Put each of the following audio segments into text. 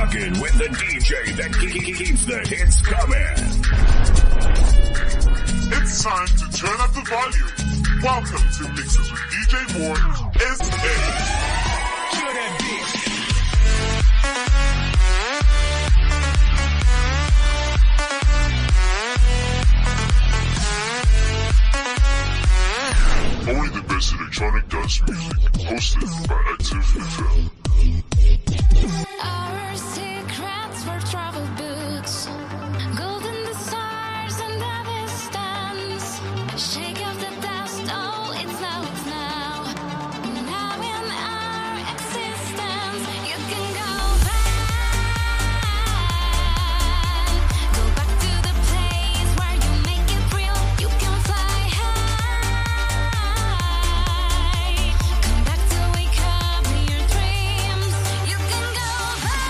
Rockin' with the DJ that keeps the hits coming. It's time to turn up the volume. Welcome to Mixes with DJ Moore S.A. Kill that bitch. Only the best electronic dance music, hosted by Active FM. Our secrets were travel boots, golden the stars and the distance. Shake off the dust, oh, it's now, it's now. Now in our existence, you can go back to the place where you make it real. You can fly high. Come back to wake up in your dreams. You can go back.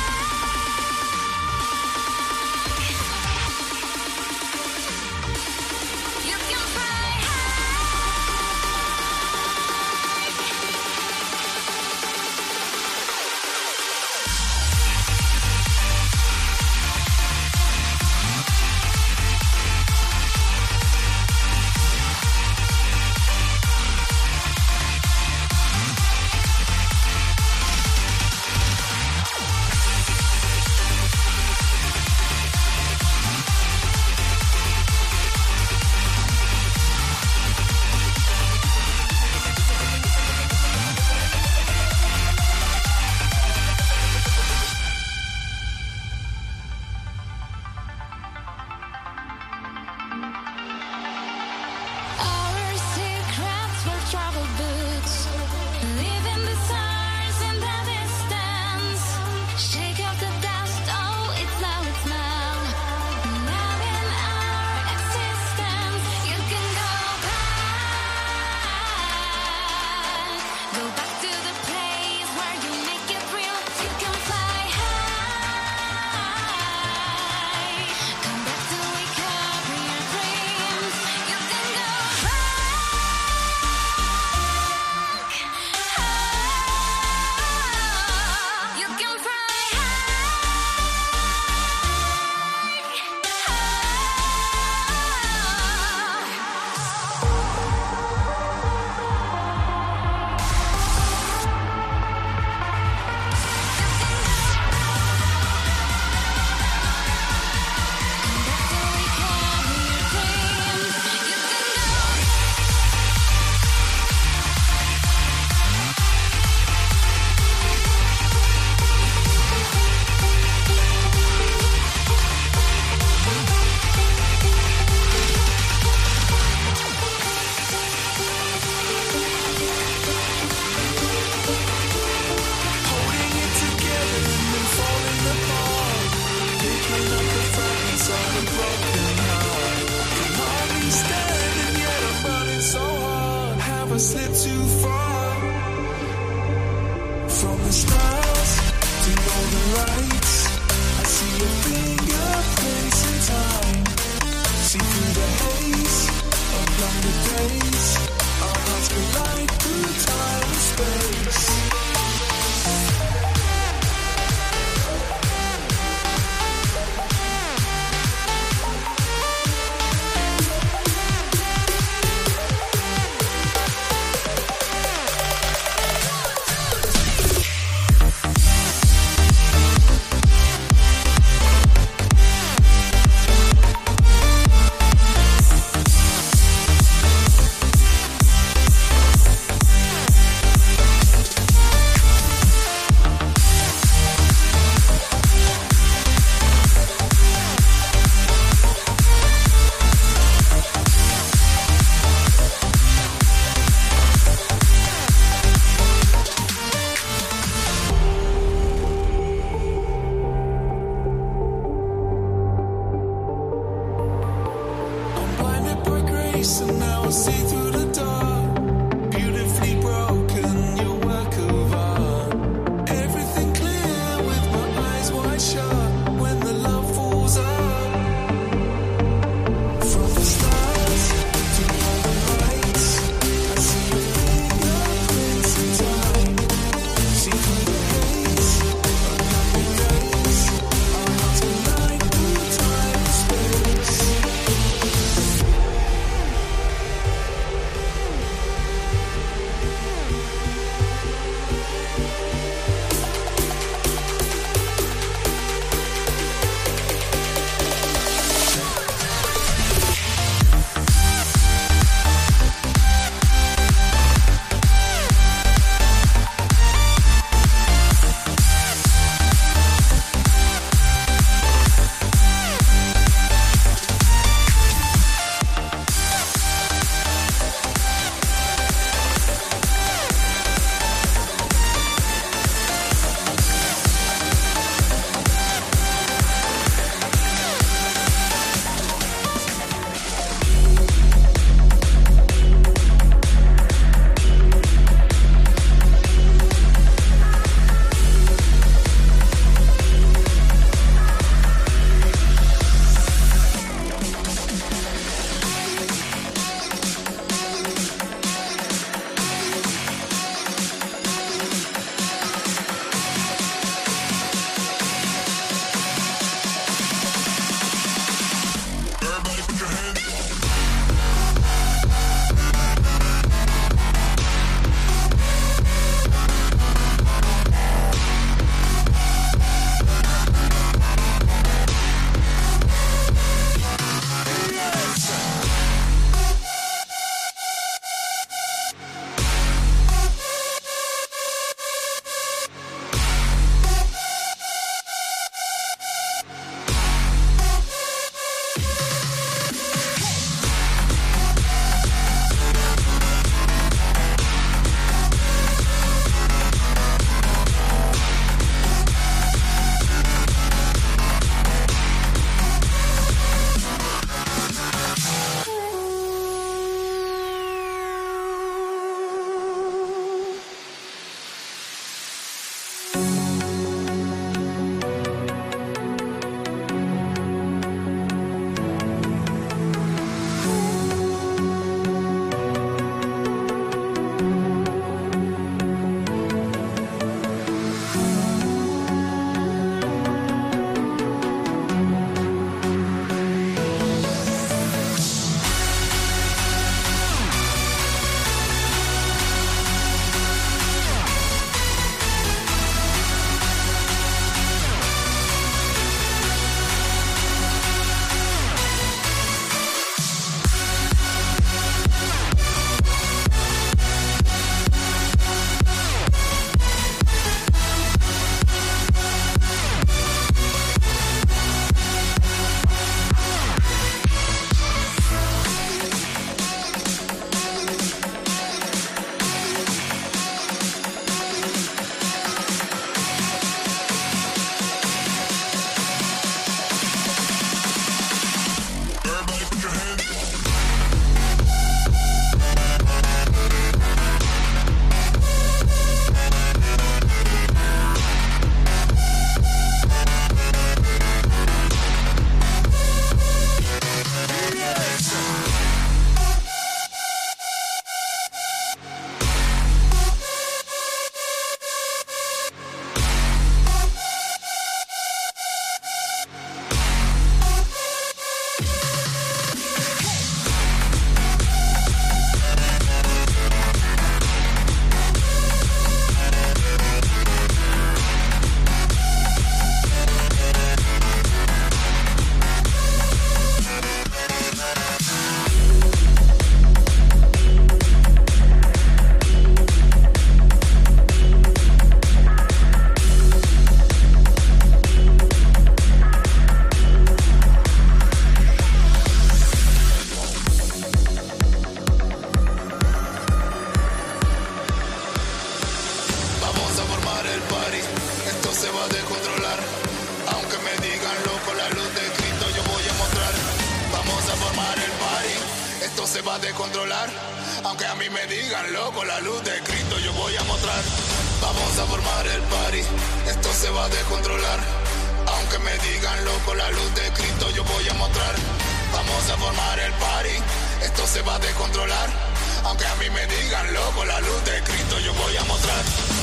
va a descontrolar. Aunque me digan loco, la luz de Cristo yo voy a mostrar. Vamos a formar el party, esto se va a descontrolar. Aunque a mí me digan loco, la luz de Cristo yo voy a mostrar. Vamos a formar el party, esto se va a descontrolar. Aunque me digan loco, la luz de Cristo yo voy a mostrar. Vamos a formar el party, esto se va a descontrolar. Aunque a mí me digan loco, la luz de Cristo yo voy a mostrar.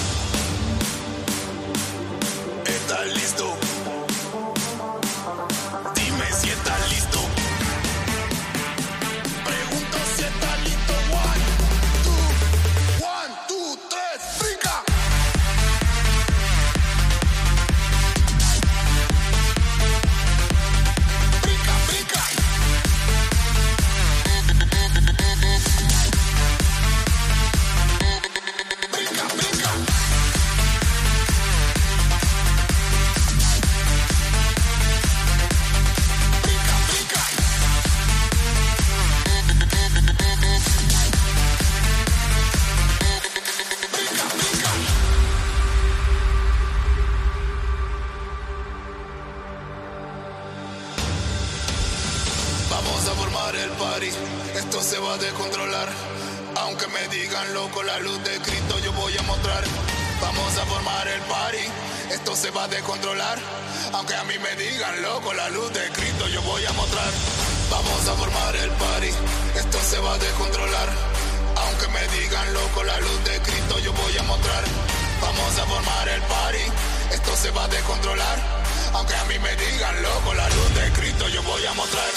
¿Estás listo? Dime si estás listo. Pregunto si estás listo. 1, 2, 3, brinca. Brinca, brinca. Brinca, brinca. Vamos a formar el party, esto se va a descontrolar. Aunque me digan loco, la luz de Cristo yo voy a mostrar. Vamos a formar el party, esto se va a descontrolar. Aunque a mí me digan loco, la luz de Cristo yo voy a mostrar. Vamos a formar el party, esto se va a descontrolar. Aunque me digan loco, la luz de Cristo yo voy a mostrar. Vamos a formar el party, esto se va a descontrolar. Aunque a mí me digan loco, la luz de Cristo yo voy a mostrar.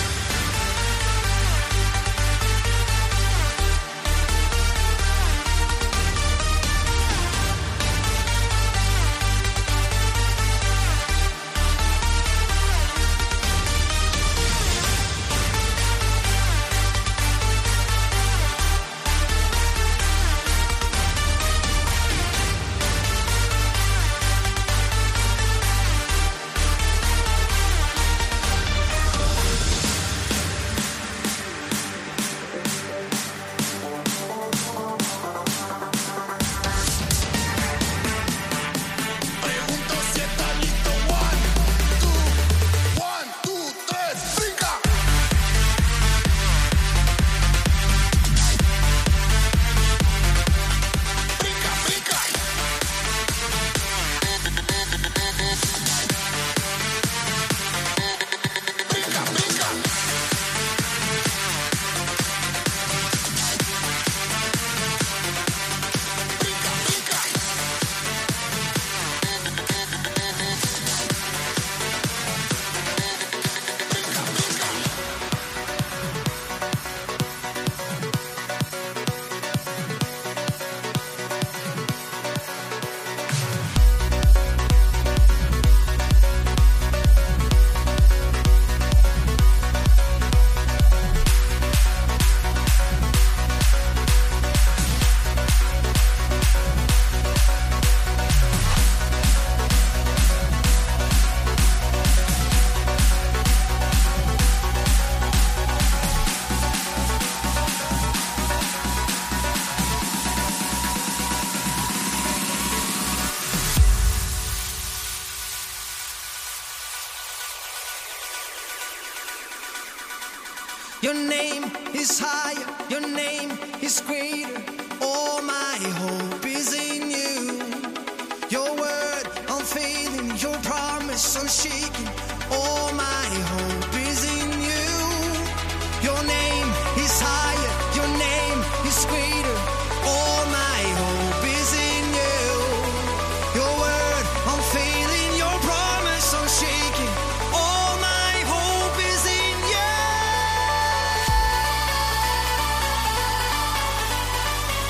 Your name is higher, your name is greater. All my hope is in you. Your word unfailing, your promise unshaken. All my hope is in you. Your name is higher, your name is greater. All my hope is in you. Your word unfailing, your promise unshaken. All my hope is in you.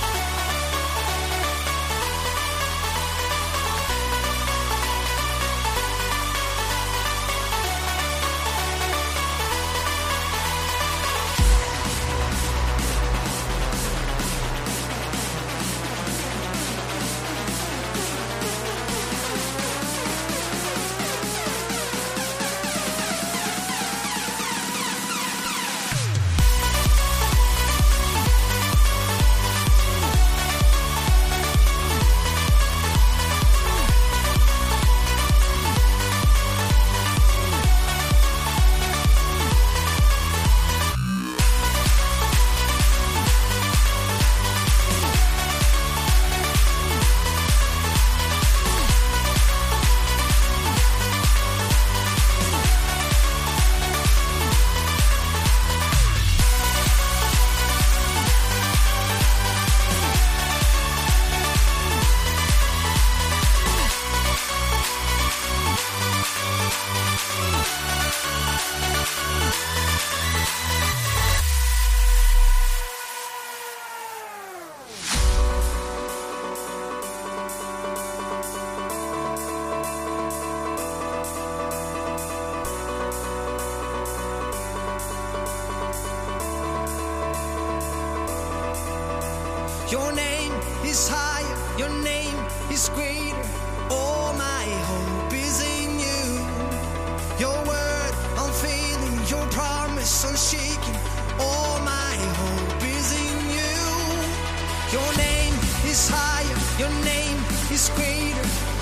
your name is greater. All my hope is in you. Your word unfailing, your promise unshaken. All my hope is in you. Your name is higher, your name is greater.